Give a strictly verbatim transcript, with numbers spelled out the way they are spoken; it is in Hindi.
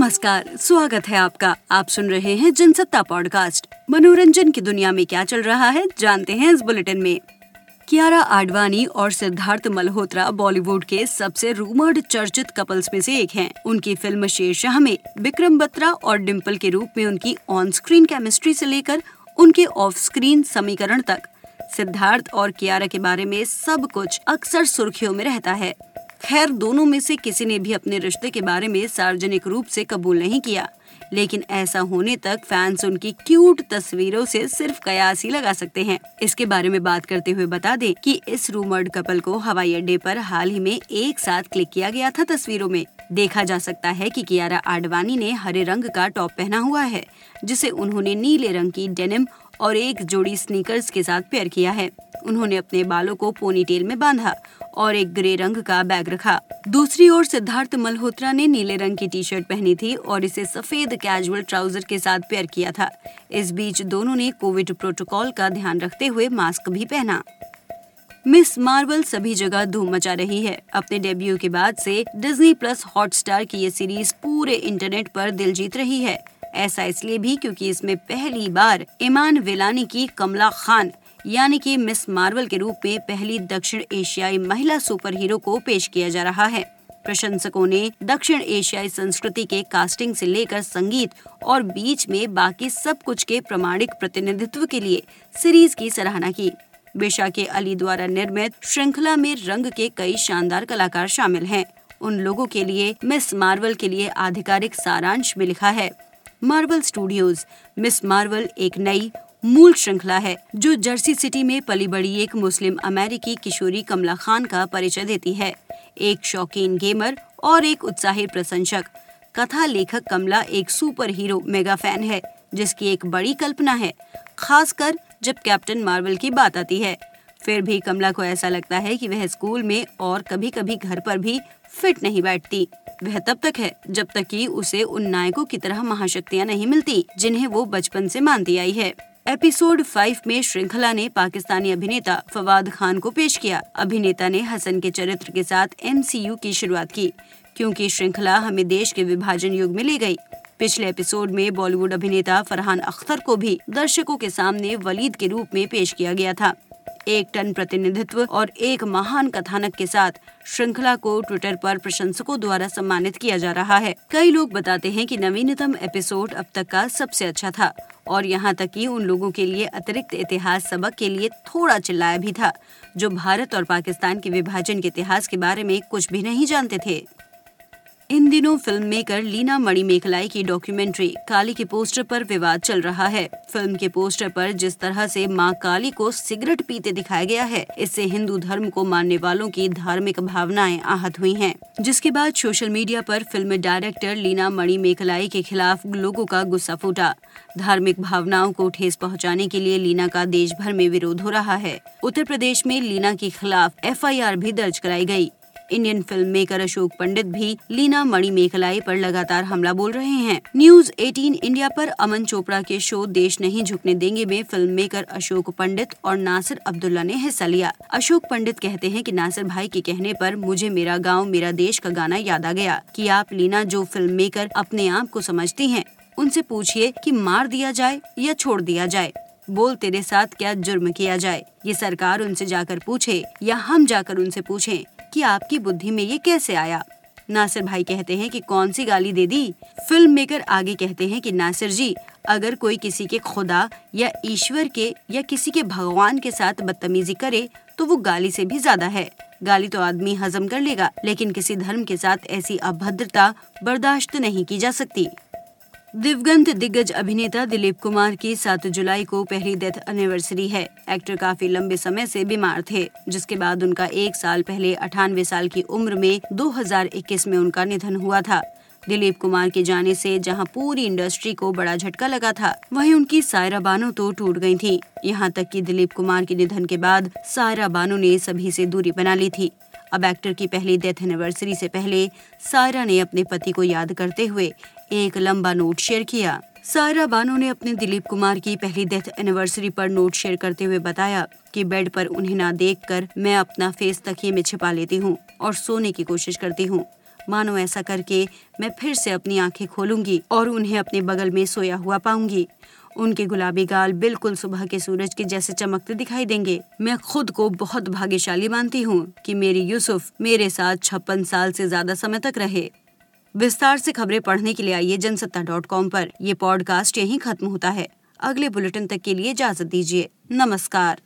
नमस्कार, स्वागत है आपका। आप सुन रहे हैं जनसत्ता पॉडकास्ट। मनोरंजन की दुनिया में क्या चल रहा है जानते हैं इस बुलेटिन में। कियारा आडवाणी और सिद्धार्थ मल्होत्रा बॉलीवुड के सबसे रूमर्ड चर्चित कपल्स में से एक हैं। उनकी फिल्म शेरशाह में विक्रम बत्रा और डिम्पल के रूप में उनकी ऑन स्क्रीन केमिस्ट्री से लेकर उनके ऑफ स्क्रीन समीकरण तक सिद्धार्थ और कियारा के बारे में सब कुछ अक्सर सुर्खियों में रहता है। खैर, दोनों में से किसी ने भी अपने रिश्ते के बारे में सार्वजनिक रूप से कबूल नहीं किया, लेकिन ऐसा होने तक फैंस उनकी क्यूट तस्वीरों से सिर्फ कयास ही लगा सकते हैं। इसके बारे में बात करते हुए बता दें कि इस रूमर्ड कपल को हवाई अड्डे पर हाल ही में एक साथ क्लिक किया गया था। तस्वीरों में देखा जा सकता है कि कियारा आडवाणी ने हरे रंग का टॉप पहना हुआ है, जिसे उन्होंने नीले रंग की डेनिम और एक जोड़ी स्नीकर्स के साथ पेयर किया है। उन्होंने अपने बालों को पोनीटेल में बांधा और एक ग्रे रंग का बैग रखा। दूसरी ओर सिद्धार्थ मल्होत्रा ने नीले रंग की टी शर्ट पहनी थी और इसे सफेद कैजुअल ट्राउजर के साथ पेयर किया था। इस बीच दोनों ने कोविड प्रोटोकॉल का ध्यान रखते हुए मास्क भी पहना। मिस मार्वल सभी जगह धूम मचा रही है। अपने डेब्यू के बाद से डिज्नी प्लस हॉटस्टार की ये सीरीज पूरे इंटरनेट पर दिल जीत रही है। ऐसा इसलिए भी क्योंकि इसमें पहली बार इमान विलानी की कमला खान यानी कि मिस मार्वल के रूप में पहली दक्षिण एशियाई महिला सुपर हीरो को पेश किया जा रहा है। प्रशंसकों ने दक्षिण एशियाई संस्कृति के कास्टिंग से लेकर संगीत और बीच में बाकी सब कुछ के प्रामाणिक प्रतिनिधित्व के लिए सीरीज की सराहना की। बिशा के अली द्वारा निर्मित श्रृंखला में रंग के कई शानदार कलाकार शामिल हैं। उन लोगों के लिए मिस मार्वल के लिए आधिकारिक सारांश में लिखा है, मार्वल स्टूडियोज मिस मार्वल एक नई मूल श्रृंखला है जो जर्सी सिटी में पली बड़ी एक मुस्लिम अमेरिकी किशोरी कमला खान का परिचय देती है। एक शौकीन गेमर और एक उत्साही प्रशंसक, कथा लेखक कमला एक सुपर हीरो मेगा फैन है जिसकी एक बड़ी कल्पना है, खासकर जब कैप्टन मार्वल की बात आती है। फिर भी कमला को ऐसा लगता है कि वह स्कूल में और कभी कभी घर पर भी फिट नहीं बैठती। वह तब तक है जब तक कि उसे उन नायकों की तरह महाशक्तियाँ नहीं मिलती जिन्हें वो बचपन से मानती आई है। एपिसोड फाइव में श्रृंखला ने पाकिस्तानी अभिनेता फवाद खान को पेश किया। अभिनेता ने हसन के चरित्र के साथ एम सी यू की शुरुआत की, क्योंकि श्रृंखला हमें देश के विभाजन युग में ले गई। पिछले एपिसोड में बॉलीवुड अभिनेता फरहान अख्तर को भी दर्शकों के सामने वलीद के रूप में पेश किया गया था। एक टन प्रतिनिधित्व और एक महान कथानक के साथ श्रृंखला को ट्विटर पर प्रशंसकों द्वारा सम्मानित किया जा रहा है। कई लोग बताते हैं कि नवीनतम एपिसोड अब तक का सबसे अच्छा था और यहाँ तक कि उन लोगों के लिए अतिरिक्त इतिहास सबक के लिए थोड़ा चिल्लाया भी था जो भारत और पाकिस्तान के विभाजन के इतिहास के बारे में कुछ भी नहीं जानते थे। इन दिनों फिल्म मेकर लीना मणिमेखलाई की डॉक्यूमेंट्री काली के पोस्टर पर विवाद चल रहा है। फिल्म के पोस्टर पर जिस तरह से मां काली को सिगरेट पीते दिखाया गया है, इससे हिंदू धर्म को मानने वालों की धार्मिक भावनाएं आहत हुई हैं, जिसके बाद सोशल मीडिया पर फिल्म डायरेक्टर लीना मणिमेखलाई के खिलाफ लोगों का गुस्सा फूटा। धार्मिक भावनाओं को ठेस पहुंचाने के लिए लीना का देश भर में विरोध हो रहा है। उत्तर प्रदेश में लीना के खिलाफ एफ आई आर भी दर्ज कराई गई। Indian film maker Ashok Pandit भी लीना मणिमेखलाई पर लगातार हमला बोल रहे हैं। न्यूज अठारह इंडिया पर अमन चोपड़ा के शो देश नहीं झुकने देंगे में फिल्म मेकर अशोक पंडित और नासिर अब्दुल्ला ने हिस्सा लिया। अशोक पंडित कहते हैं कि नासिर भाई के कहने पर मुझे मेरा गाँव मेरा देश का गाना याद आ गया कि आप लीना जो फिल्म मेकर अपने आप को समझती हैं, उनसे पूछिए कि मार दिया जाए या छोड़ दिया जाए, बोल तेरे साथ क्या जुर्म किया जाए। ये सरकार उनसे जाकर पूछे या हम जाकर उनसे पूछें कि आपकी बुद्धि में ये कैसे आया। नासिर भाई कहते हैं कि कौन सी गाली दे दी। फिल्म मेकर आगे कहते हैं कि नासिर जी, अगर कोई किसी के खुदा या ईश्वर के या किसी के भगवान के साथ बदतमीजी करे तो वो गाली से भी ज्यादा है। गाली तो आदमी हजम कर लेगा, लेकिन किसी धर्म के साथ ऐसी अभद्रता बर्दाश्त नहीं की जा सकती। दिवंगत दिग्गज अभिनेता दिलीप कुमार की सात जुलाई को पहली डेथ एनिवर्सरी है। एक्टर काफी लंबे समय से बीमार थे, जिसके बाद उनका एक साल पहले अठानवे साल की उम्र में दो हज़ार इक्कीस में उनका निधन हुआ था। दिलीप कुमार के जाने से जहां पूरी इंडस्ट्री को बड़ा झटका लगा था, वहीं उनकी सायरा बानो तो टूट गई थी। यहाँ तक कि दिलीप कुमार के निधन के बाद सायरा बानो ने सभी से दूरी बना ली थी। अब एक्टर की पहली डेथ एनिवर्सरी से पहले सायरा ने अपने पति को याद करते हुए एक लंबा नोट शेयर किया। सायरा बानो ने अपने दिलीप कुमार की पहली डेथ एनिवर्सरी पर नोट शेयर करते हुए बताया कि बेड पर उन्हें ना देखकर मैं अपना फेस तकिए में छिपा लेती हूँ और सोने की कोशिश करती हूँ। मानो ऐसा करके मैं फिर से अपनी आंखें खोलूंगी और उन्हें अपने बगल में सोया हुआ पाऊंगी। उनके गुलाबी गाल बिल्कुल सुबह के सूरज के जैसे चमकते दिखाई देंगे। मैं खुद को बहुत भाग्यशाली मानती हूँ कि मेरी यूसुफ मेरे साथ छप्पन साल से ज्यादा समय तक रहे। विस्तार से खबरें पढ़ने के लिए आइए जनसत्ता डॉट कॉम पर। ये पॉडकास्ट यहीं खत्म होता है। अगले बुलेटिन तक के लिए इजाजत दीजिए। नमस्कार।